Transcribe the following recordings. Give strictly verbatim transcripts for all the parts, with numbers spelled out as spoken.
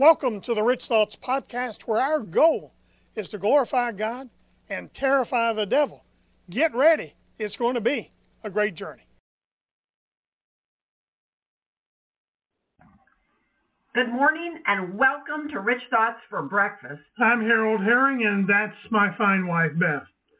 Welcome to the Rich Thoughts Podcast, where our goal is to glorify God and terrify the devil. Get ready. It's going to be a great journey. Good morning and welcome to Rich Thoughts for Breakfast. I'm Harold Herring, and that's my fine wife, Beth.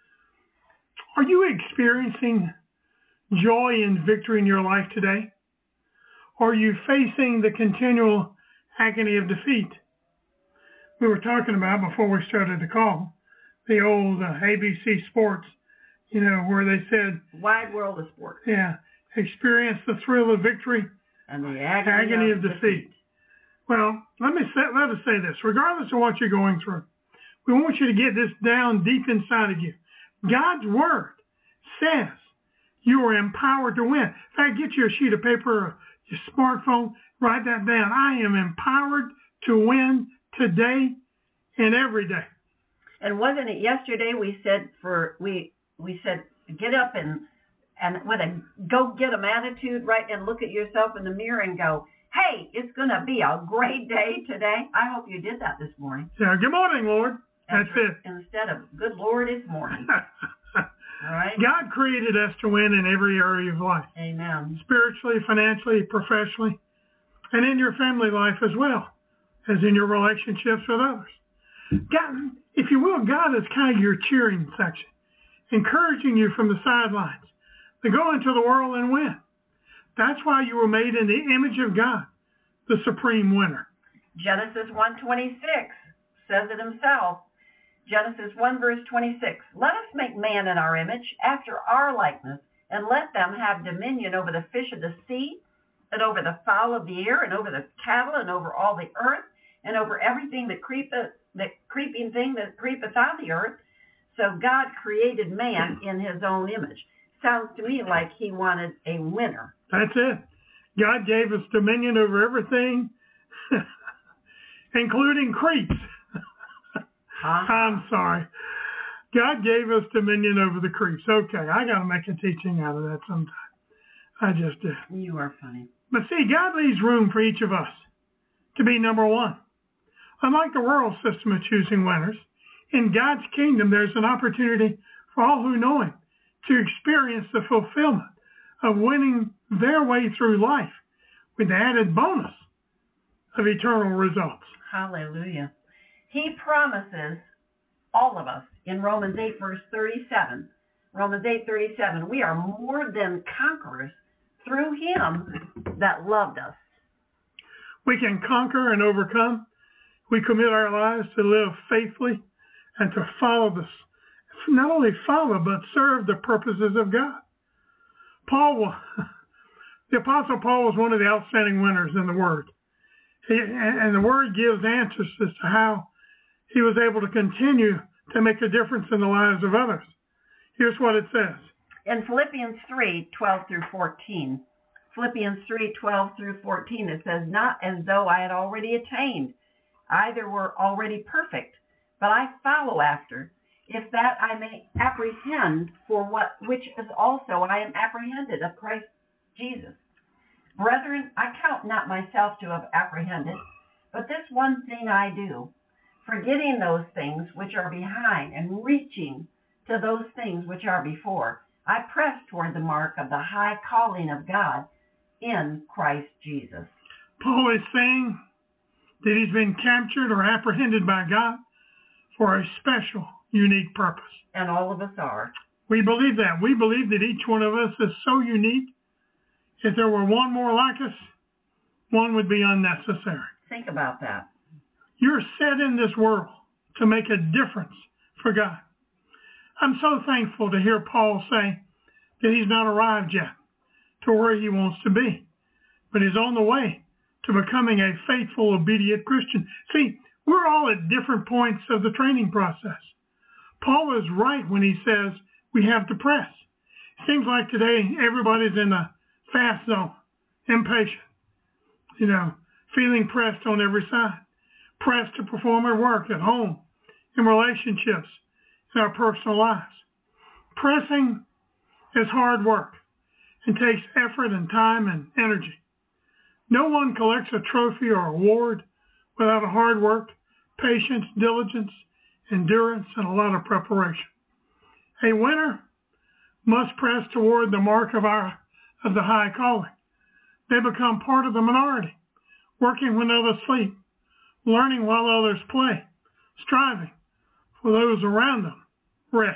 Are you experiencing joy and victory in your life today? Or are you facing the continual agony of defeat? We were talking about, before we started the call, the old uh, A B C Sports, you know, where they said, Wide world of sports. Yeah, experience the thrill of victory and the agony, agony of, of defeat. defeat. Well, let me say, let us say this. Regardless of what you're going through, we want you to get this down deep inside of you. God's Word says you are empowered to win. In fact, get you a sheet of paper or your smartphone, write that down. I am empowered to win today and every day. And wasn't it yesterday we said for we we said get up and and with a go get 'em attitude, right, and look at yourself in the mirror and go, hey, it's going to be a great day today. I hope you did that this morning. Yeah, good morning, Lord. That's and, it. Instead of, good Lord, it's morning. All right? God created us to win in every area of life. Amen. Spiritually, financially, professionally, and in your family life as well, as in your relationships with others. God, if you will, God is kind of your cheering section, encouraging you from the sidelines to go into the world and win. That's why you were made in the image of God, the supreme winner. Genesis one twenty-six says it himself. Genesis one verse twenty-six. Let us make man in our image, after our likeness, and let them have dominion over the fish of the sea, and over the fowl of the air, and over the cattle, and over all the earth, and over everything that creepeth, the creeping thing that creepeth on the earth. So God created man in his own image. Sounds to me like he wanted a winner. That's it. God gave us dominion over everything, including creeps. Uh-huh. I'm sorry. God gave us dominion over the creeps. Okay, I got to make a teaching out of that sometime. I just did. You are funny. But see, God leaves room for each of us to be number one. Unlike the world system of choosing winners, in God's kingdom, there's an opportunity for all who know Him to experience the fulfillment of winning their way through life with the added bonus of eternal results. Hallelujah. He promises all of us in Romans eight verse thirty-seven. Romans eight thirty-seven, we are more than conquerors through Him that loved us. We can conquer and overcome. We commit our lives to live faithfully and to follow this, not only follow, but serve the purposes of God. Paul, the Apostle Paul was one of the outstanding winners in the Word. He, and the Word gives answers as to how he was able to continue to make a difference in the lives of others. Here's what it says. In Philippians three twelve through fourteen, Philippians three twelve through fourteen, it says, not as though I had already attained, either were already perfect, but I follow after, if that I may apprehend for what which is also I am apprehended of Christ Jesus. Brethren, I count not myself to have apprehended, but this one thing I do, forgetting those things which are behind and reaching to those things which are before, I press toward the mark of the high calling of God in Christ Jesus. Paul is saying that he's been captured or apprehended by God for a special, unique purpose. And all of us are. We believe that. We believe that each one of us is so unique. If there were one more like us, one would be unnecessary. Think about that. You're set in this world to make a difference for God. I'm so thankful to hear Paul say that he's not arrived yet to where he wants to be, but he's on the way to becoming a faithful, obedient Christian. See, we're all at different points of the training process. Paul is right when he says we have to press. Seems like today everybody's in a fast zone, impatient, you know, feeling pressed on every side, pressed to perform at work, at home, in relationships, in our personal lives. Pressing is hard work and takes effort and time and energy. No one collects a trophy or award without hard work, patience, diligence, endurance, and a lot of preparation. A winner must press toward the mark of our of the high calling. They become part of the minority, working when others sleep, learning while others play, striving for those around them rest.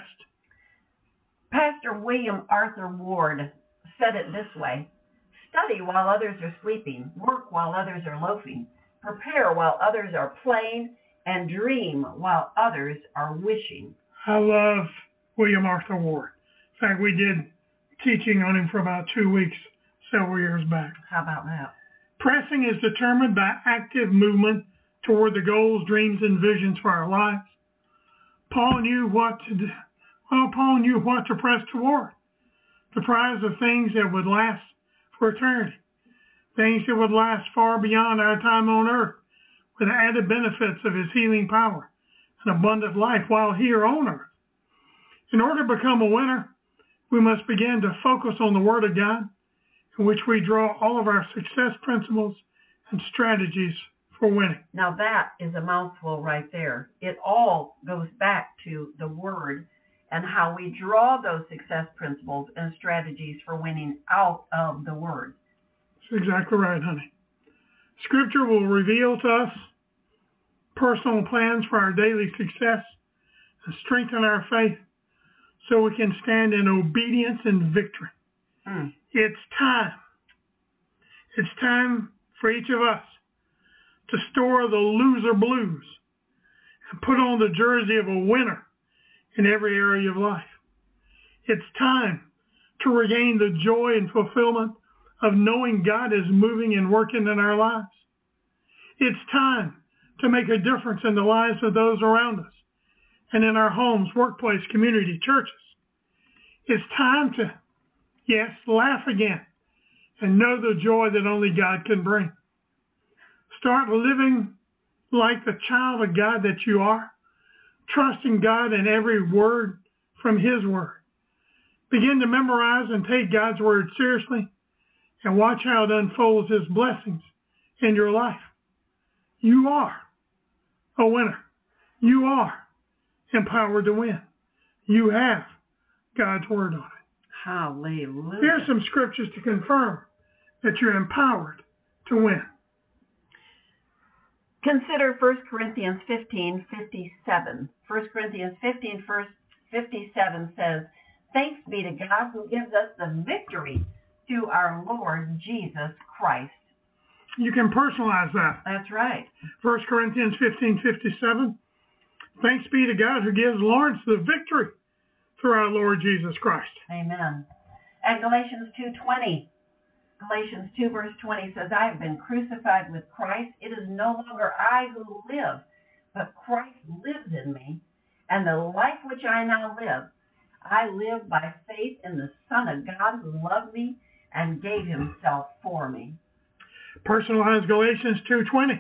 Pastor William Arthur Ward said it this way: study while others are sleeping, work while others are loafing, prepare while others are playing, and dream while others are wishing. I love William Arthur Ward. In fact, we did teaching on him for about two weeks several years back. How about that? Pressing is determined by active movement toward the goals, dreams, and visions for our lives. Paul knew what to do. Well, Paul knew what to press toward. The prize of things that would last for eternity. Things that would last far beyond our time on earth, with the added benefits of his healing power and abundant life while here on earth. In order to become a winner, we must begin to focus on the Word of God, in which we draw all of our success principles and strategies for winning. Now that is a mouthful right there. It all goes back to the Word and how we draw those success principles and strategies for winning out of the Word. That's exactly right, honey. Scripture will reveal to us personal plans for our daily success and strengthen our faith so we can stand in obedience and victory. Mm. It's time. It's time for each of us to store the loser blues and put on the jersey of a winner in every area of life. It's time to regain the joy and fulfillment of knowing God is moving and working in our lives. It's time to make a difference in the lives of those around us and in our homes, workplace, community, churches. It's time to, yes, laugh again and know the joy that only God can bring. Start living like the child of God that you are, trusting God in every word from His Word. Begin to memorize and take God's Word seriously and watch how it unfolds His blessings in your life. You are a winner. You are empowered to win. You have God's Word on it. Hallelujah. Here are some scriptures to confirm that you're empowered to win. Consider First Corinthians fifteen fifty-seven. First Corinthians fifteen fifty-seven says, "Thanks be to God who gives us the victory through our Lord Jesus Christ." You can personalize that. That's right. First Corinthians fifteen fifty-seven. Thanks be to God who gives Lawrence the victory through our Lord Jesus Christ. Amen. And Galatians two twenty. Galatians two verse twenty says, "I have been crucified with Christ. It is no longer I who live, but Christ lives in me. And the life which I now live, I live by faith in the Son of God who loved me and gave himself for me." Personalize Galatians two twenty.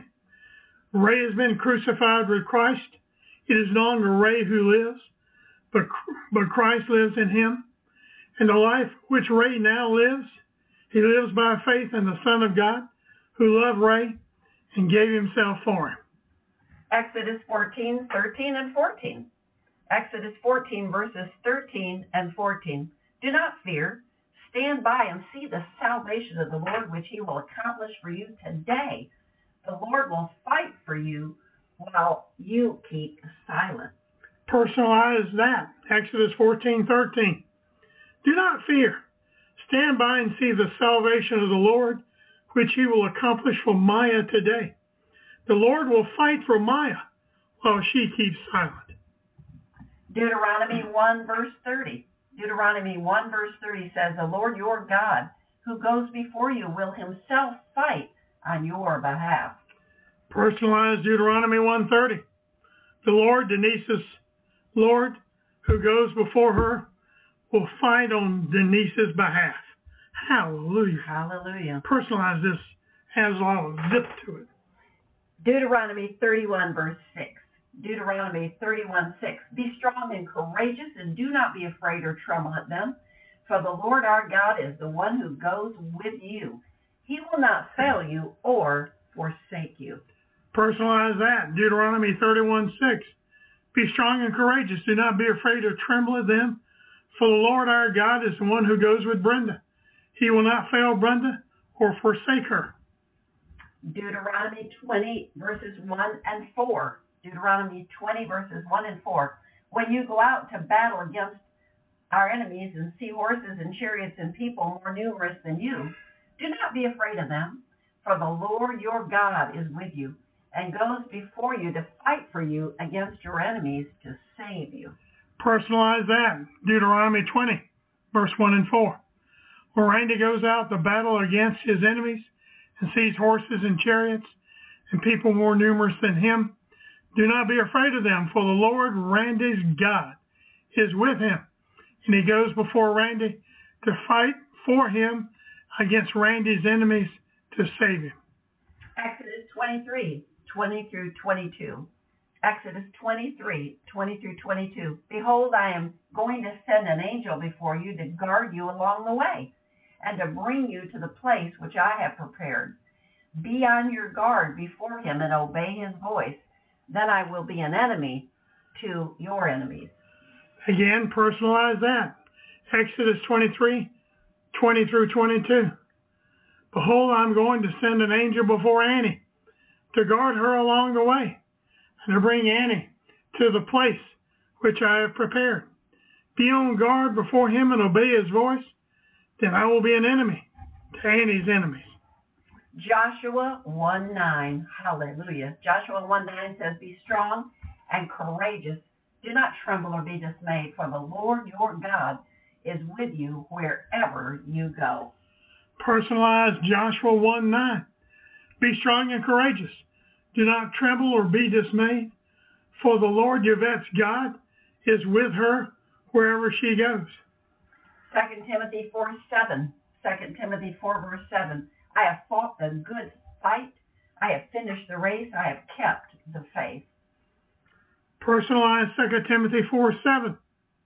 Ray has been crucified with Christ. It is no longer Ray who lives, but, but Christ lives in him. And the life which Ray now lives, he lives by faith in the Son of God who loved Ray and gave himself for him. Exodus fourteen, thirteen, and fourteen. Exodus fourteen, verses thirteen and fourteen. "Do not fear. Stand by and see the salvation of the Lord, which he will accomplish for you today. The Lord will fight for you while you keep silent." Personalize that. Exodus fourteen, thirteen. "Do not fear. Stand by and see the salvation of the Lord, which he will accomplish for Maya today. The Lord will fight for Maya while she keeps silent." Deuteronomy one, verse thirty. Deuteronomy one, verse thirty says, "The Lord your God, who goes before you, will himself fight on your behalf." Personalize Deuteronomy one thirty. "The Lord, Denise's Lord, who goes before her, will fight on Denise's behalf." Hallelujah. Hallelujah. Personalize this. Has a lot of zip to it. Deuteronomy thirty-one, verse six. Deuteronomy thirty-one, six. "Be strong and courageous, and do not be afraid or tremble at them. For the Lord our God is the one who goes with you. He will not fail you or forsake you." Personalize that. Deuteronomy thirty-one six. Be strong and courageous. Do not be afraid or tremble at them. For the Lord our God is the one who goes with Brenda. He will not fail Brenda or forsake her. Deuteronomy twenty, verses one and four. Deuteronomy twenty, verses one and four. When you go out to battle against our enemies and see horses and chariots and people more numerous than you, do not be afraid of them, for the Lord your God is with you and goes before you to fight for you against your enemies to save you. Personalize that. Deuteronomy twenty, verse one and four. When Randy goes out to battle against his enemies and sees horses and chariots and people more numerous than him, do not be afraid of them, for the Lord, Randy's God, is with him. And he goes before Randy to fight for him against Randy's enemies to save him. Exodus twenty-three, twenty through twenty-two. Exodus twenty-three, twenty through twenty-two. Behold, I am going to send an angel before you to guard you along the way and to bring you to the place which I have prepared. Be on your guard before him and obey his voice. Then I will be an enemy to your enemies. Again, personalize that. Exodus twenty-three, twenty through twenty-two. Behold, I'm going to send an angel before Annie to guard her along the way and to bring Annie to the place which I have prepared. Be on guard before him and obey his voice, then I will be an enemy to Annie's enemies. Joshua one nine. Hallelujah. Joshua one nine says, be strong and courageous. Do not tremble or be dismayed, for the Lord your God is with you wherever you go. Personalize Joshua one nine. Be strong and courageous. Do not tremble or be dismayed, for the Lord Yvette's God is with her wherever she goes. Second Timothy four seven. Second Timothy four verse seven. I have fought the good fight. I have finished the race. I have kept the faith. Personalize Second Timothy four seven.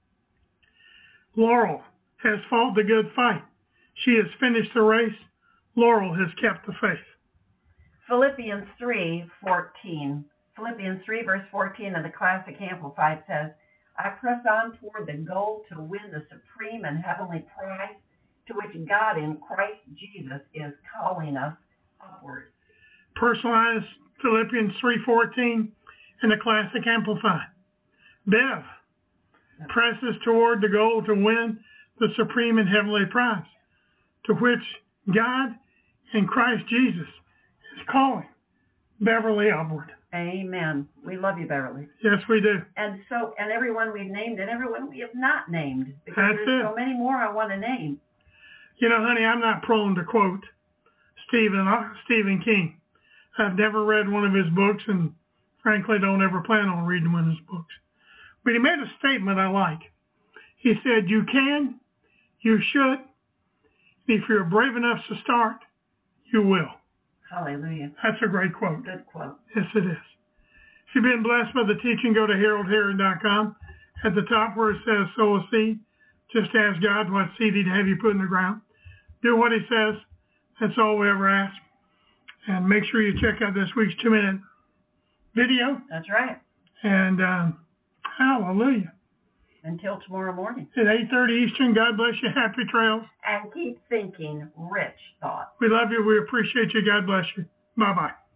Laurel has fought the good fight. She has finished the race. Laurel has kept the faith. Philippians three fourteen. Philippians three verse fourteen of the Classic Amplified says, I press on toward the goal to win the supreme and heavenly prize to which God in Christ Jesus is calling us upward. Personalize Philippians three fourteen in the Classic Amplified. Bev presses toward the goal to win the supreme and heavenly prize to which God in Christ Jesus is calling Beverly upward. Amen. We love you, Beverly. Yes, we do. And so, and everyone we've named and everyone we have not named, because That's there's it. so many more I want to name. You know, honey, I'm not prone to quote Stephen uh, Stephen King. I've never read one of his books, and frankly, don't ever plan on reading one of his books. But he made a statement I like. He said, "You can, you should, and if you're brave enough to start, you will." Hallelujah. That's a great quote. Good quote. Yes, it is. If you've been blessed by the teaching, go to harold herod dot com. At the top where it says sow a seed, just ask God what seed he'd have you put in the ground. Do what he says. That's all we ever ask. And make sure you check out this week's two-minute video. That's right. And um, hallelujah. Until tomorrow morning. At eight thirty Eastern, God bless you. Happy trails. And keep thinking rich thoughts. We love you. We appreciate you. God bless you. Bye-bye.